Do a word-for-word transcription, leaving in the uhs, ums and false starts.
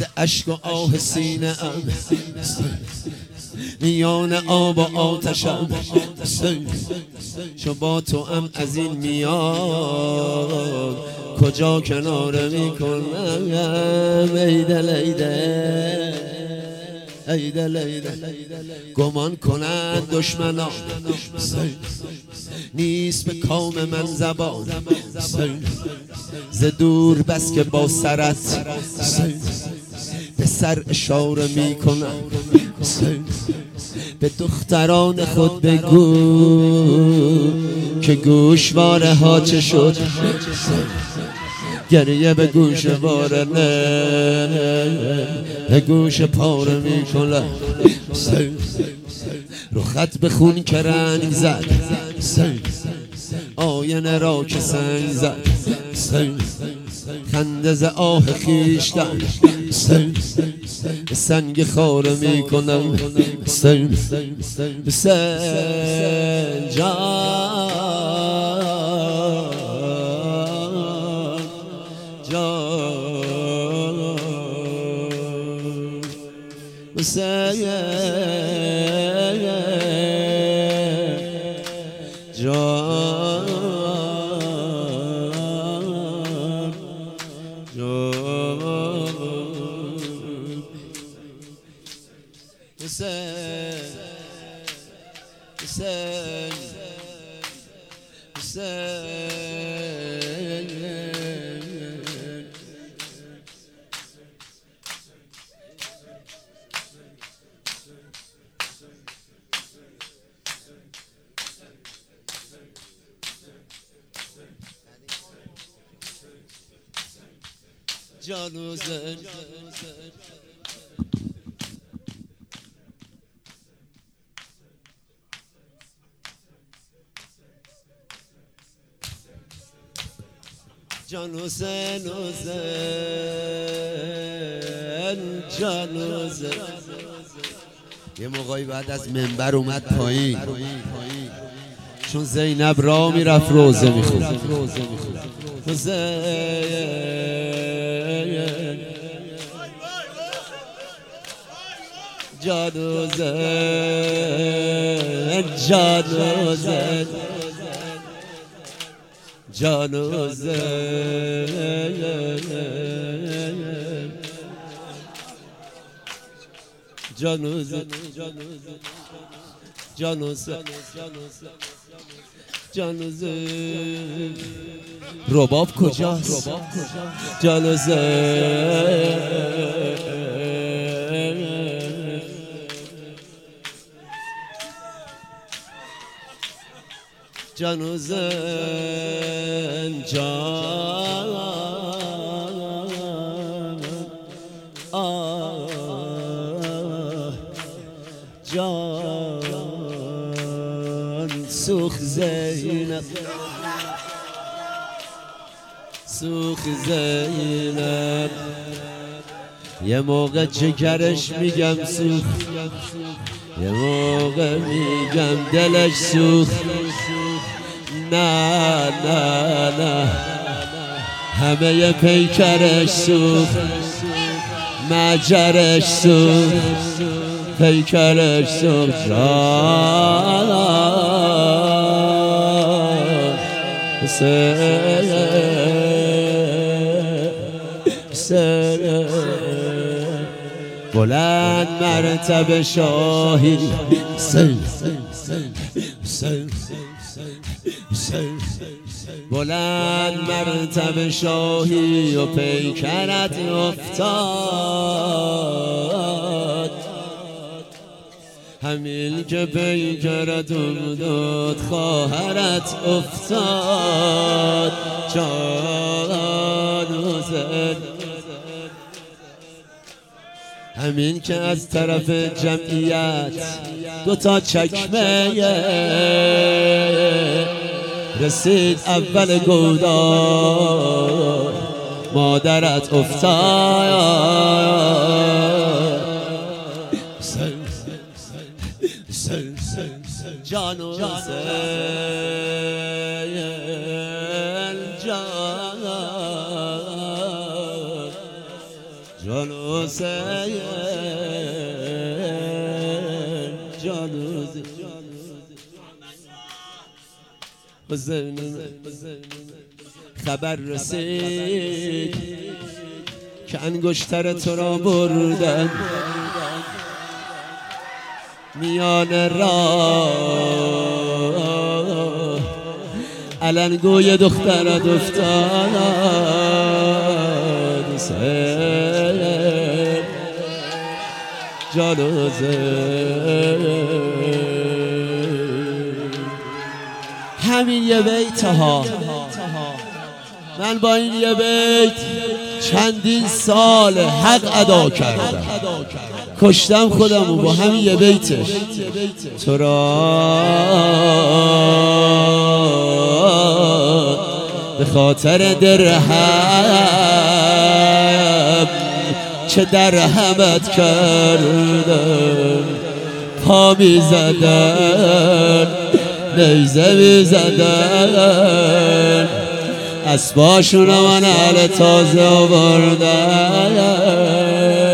ز اشک و آه سینه ام میان آب و آتشم چو با تو ام از این میاد کجا کناره میکنم ای دل ای دل ای دل ای دل گمان کنند دشمنان نیست به کام من زبان ز دور بس که با سرت به سر اشاره میکنم به دختران خود بگو که گوشواره ها چه شد گریه به گوش واره نه به گوش پاره میکنم رخت به خون که رنگ زد آینه را که سنگ زد خنده ز آه خویشتن به سنگ خاره میکنم سن سن جان جان سن جان حسین حسین حسین جان حسین جان حسین حسین جان حسین یه موقعی بعد از منبر اومد پایین چون زینب را میرفت روزه میخوند حسین جان حسین جان حسین جان حسین جان حسین جان حسین جان حسین رباب کجاست جان حسین جان حسین جان آه جان سوخ زینب سوخ زینب یه موقع جگرش میگم سوخ یه موقع میگم دلش سوخ نه نه نه همه ی پیکرش سوخ مجرش سوخ پیکرش سوخ جان حسین حسین بلند مرتبه شاهی حسین حسین بلند مرتبه شاهی و پیکرت افتاد همین که پیکرت افتاد خواهرت افتاد جان حسین همین که از طرف جمعیت دو تا چکمه رسید اول گودار مادرت افتاد جان حسین جان جان جان حسین جان حسین خبر رسید که انگشتر تو را بردن میان راه علنگوی دخترت افتاد حسین جان حسین همین یه بیت ها من با این یه بیت چندین سال حق ادا کردم کشتم خودمو با همین یه بیتش تو را به خاطر درهم چه درهمت کردم پا می زدن نیزه می زدن اسباشون من اهل تازه آوردن